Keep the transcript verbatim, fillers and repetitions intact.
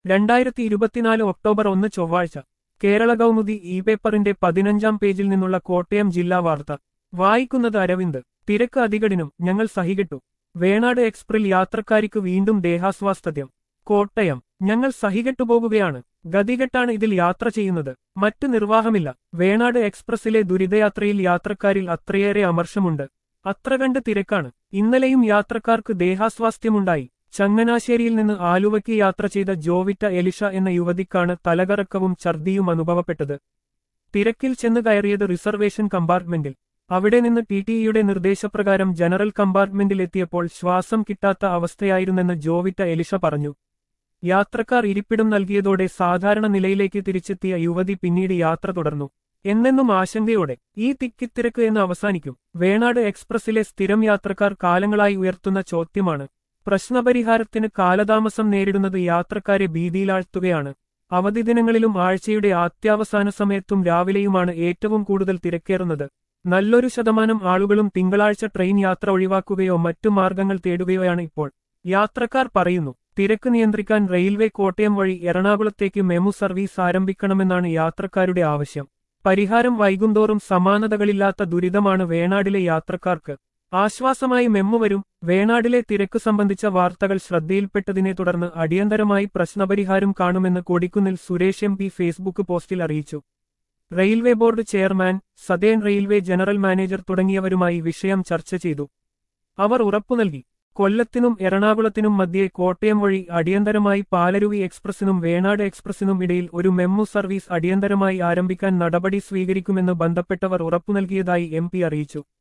രണ്ടായിരത്തി ഇരുപത്തിനാല് ഒക്ടോബർ ഒന്ന് ചൊവ്വാഴ്ച കേരള കൗമുദി ഇ പേപ്പറിന്റെ പതിനഞ്ചാം പേജിൽ നിന്നുള്ള കോട്ടയം ജില്ലാ വാർത്ത വായിക്കുന്നത് അരവിന്ദ്. തിരക്ക് അധികടിനും ഞങ്ങൾ സഹികെട്ടു. വേണാട് എക്സ്പ്രിൽ യാത്രക്കാരിക്ക് വീണ്ടും ദേഹാസ്വാസ്ഥ്യം. കോട്ടയം. ഞങ്ങൾ സഹികെട്ടുപോകുകയാണ്. ഗതികെട്ടാണ് ഇതിൽ യാത്ര ചെയ്യുന്നത്. മറ്റു നിർവാഹമില്ല. വേണാട് എക്സ്പ്രസിലെ ദുരിതയാത്രയിൽ യാത്രക്കാരിൽ അത്രയേറെ അമർഷമുണ്ട്. അത്ര കണ്ട് തിരക്കാണ്. ഇന്നലെയും യാത്രക്കാർക്ക് ദേഹാസ്വാസ്ഥ്യമുണ്ടായി. ചങ്ങനാശ്ശേരിയിൽ നിന്ന് ആലുവയ്ക്ക് യാത്ര ചെയ്ത ജോവിറ്റ എലിഷ എന്ന യുവതിക്കാണ് തലകറക്കവും ഛർദിയും അനുഭവപ്പെട്ടത്. തിരക്കിൽ ചെന്ന് കയറിയത് റിസർവേഷൻ കമ്പാർട്ട്മെന്റിൽ. അവിടെ നിന്ന് ടി ടിഇയുടെ നിർദ്ദേശപ്രകാരം ജനറൽ കമ്പാർട്ട്മെന്റിൽ എത്തിയപ്പോൾ ശ്വാസം കിട്ടാത്ത അവസ്ഥയായിരുന്നെന്ന് ജോവിറ്റ എലിഷ പറഞ്ഞു. യാത്രക്കാർ ഇരിപ്പിടം നൽകിയതോടെ സാധാരണ നിലയിലേക്ക് തിരിച്ചെത്തിയ യുവതി പിന്നീട് യാത്ര തുടർന്നു. എന്നെന്നും ആശങ്കയോടെ ഈ തിക്കിത്തിരക്ക് എന്ന് അവസാനിക്കും. വേണാട് എക്സ്പ്രസിലെ സ്ഥിരം യാത്രക്കാർ കാലങ്ങളായി ഉയർത്തുന്ന ചോദ്യമാണ്. പ്രശ്നപരിഹാരത്തിന് കാലതാമസം നേരിടുന്നത് യാത്രക്കാരെ ഭീതിയിലാഴ്ത്തുകയാണ്. അവധി ദിനങ്ങളിലും ആഴ്ചയുടെ ആദ്യാവസാന സമയത്തും രാവിലെയുമാണ് ഏറ്റവും കൂടുതൽ തിരക്കേറുന്നത്. നല്ലൊരു ശതമാനം ആളുകളും തിങ്കളാഴ്ച ട്രെയിൻ യാത്ര ഒഴിവാക്കുകയോ മറ്റു മാർഗങ്ങൾ തേടുകയോയാണ് ഇപ്പോൾ. യാത്രക്കാർ പറയുന്നു. തിരക്ക് നിയന്ത്രിക്കാൻ റെയിൽവേ കോട്ടയം വഴി എറണാകുളത്തേക്ക് മെമു സർവീസ് ആരംഭിക്കണമെന്നാണ് യാത്രക്കാരുടെ ആവശ്യം. പരിഹാരം വൈകുന്തോറും സമാനതകളില്ലാത്ത ദുരിതമാണ് വേണാടിലെ യാത്രക്കാർക്ക്. ആശ്വാസമായി മെമ്മു വരും. വേണാടിലെ തിരക്ക് സംബന്ധിച്ച വാർത്തകൾ ശ്രദ്ധയിൽപ്പെട്ടതിനെ തുടർന്ന് അടിയന്തരമായി പ്രശ്നപരിഹാരം കാണുമെന്ന് Kodikunnil Suresh M P Facebook പോസ്റ്റിൽ അറിയിച്ചു. Railway board chairman, southern railway general manager തുടങ്ങിയവരുമായി വിഷയം ചർച്ച ചെയ്തു. അവർ ഉറപ്പു നൽകി. കൊല്ലത്തിനും എറണാകുളത്തിനും മധ്യേ കോട്ടയം വഴി അടിയന്തരമായി പാലരുവി എക്സ്പ്രസിനും വേണാട് എക്സ്പ്രസിനും ഇടയിൽ ഒരു മെമ്മു സർവീസ് അടിയന്തരമായി ആരംഭിക്കാൻ നടപടി സ്വീകരിക്കുമെന്ന് ബന്ധപ്പെട്ടവർ ഉറപ്പു നൽകിയതായി എം പി അറിയിച്ചു.